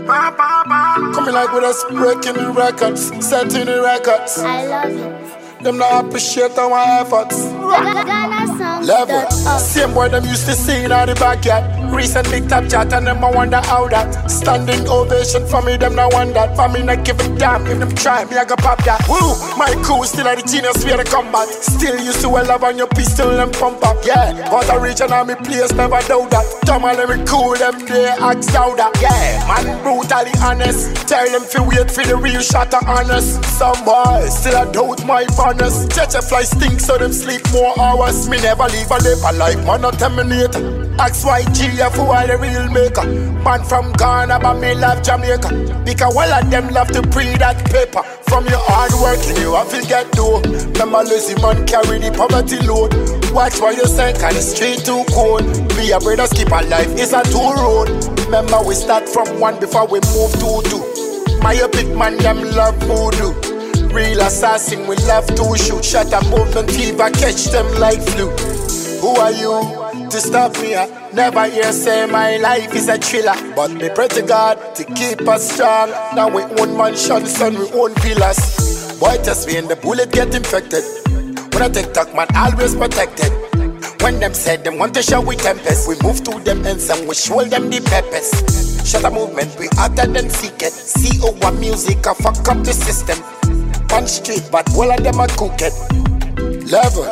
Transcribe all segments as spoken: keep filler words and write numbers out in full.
Coming like with us breaking the records, setting the records. I love it. Them not appreciate our efforts. Level. Same boy them used to see in the backyard. Recent big top chat and them I wonder how that. Standing ovation for me, them not want that. For me not give a damn, if them try me I go pop that. Woo, my crew still are the genius where the combat. Still used to well love on your pistol and pump up. Yeah, but I reach and me place never doubt that. Tom and let me cool them there, ask that. Yeah, man brutally honest. Tell them to wait for the real shot of honest. Some boys still I doubt my bonus. Judge a fly stink so them sleep more hours. Me never leave a lip alive, man not terminate. X Y G F who are the real maker. Man from Ghana but me love Jamaica. Because all of them love to pre that paper. From your hard working you have to get dough. Remember lazy man carry the poverty load. Watch what you say cause the street too cold. Be a brother keep alive, it's a two road. Remember we start from one before we move to two. My big man them love voodoo. Real assassin, we love to shoot. Shut a movement fever, catch them like flu. Who are you to stop me? I never hear say my life is a thriller. But me pray to God to keep us strong. Now we own mansions and we own villas. Boy test me and the bullet get infected. When I take talk man always protected. When them said them want to show we tempest, we move to them ends and we show them the peppers. Shut a movement, we hotter than secret. C O one music, I fuck up the system. One street, but all of them are cooked. Level.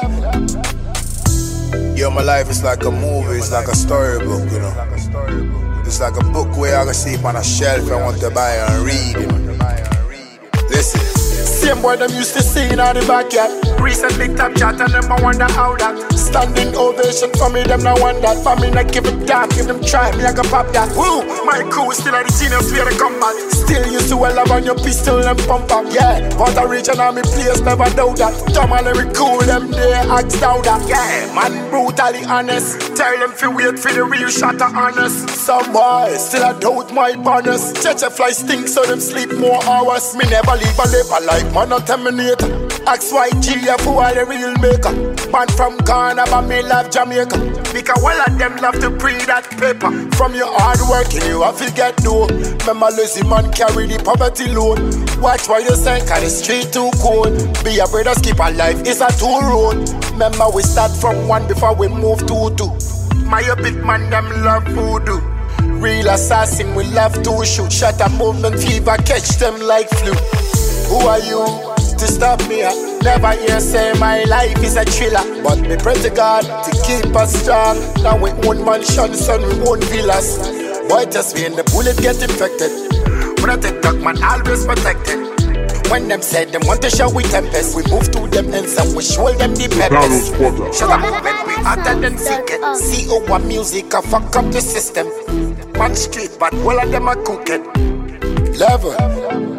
Yo, my life is like a movie, it's like a storybook, you know. It's like a book where I can see it on a shelf I want to buy and read, you know. Listen. Same boy them used to see in the backyard. Recent big top chat and them I wonder how that. Standing ovation for me, them not want that. For me not give a damn, if them try me I go pop that. Woo, my crew still are the genius where they combat. Still used to well love on your pistol and pump up. Yeah, but I reach and me place never doubt that. Tom and let me cool them there, ask that. Yeah, man brutally honest. Tell them to wait for the real shot of honest. Some boys still I doubt my bonus. Judge a fly stink so them sleep more hours. Me never leave a lip alive. Man not terminate. X Y G F who are the real maker. Man from Ghana but me love Jamaica. Because all of them love to pre that paper. From your hard working you have to get dough. Remember lazy man carry the poverty load. Watch what you say cause the street too cold. Be a brother keep alive, it's a two road. Remember we start from one before we move to two. My big man them love voodoo. Real assassin we love to shoot. Shut a movement fever, catch them like flu. Who are you to stop me? I never hear say my life is a thriller. But me pray to God to keep us strong. Now we own mansions and we own villas. Boy test me and the bullet get infected. When I take talk man always protected. When them said them want to show we tempest, we move to them ends and we show them the peppers. Shut up movement, we hotter than secret. C O one music, I fuck up the system. One street, but all of them are cooked. Level.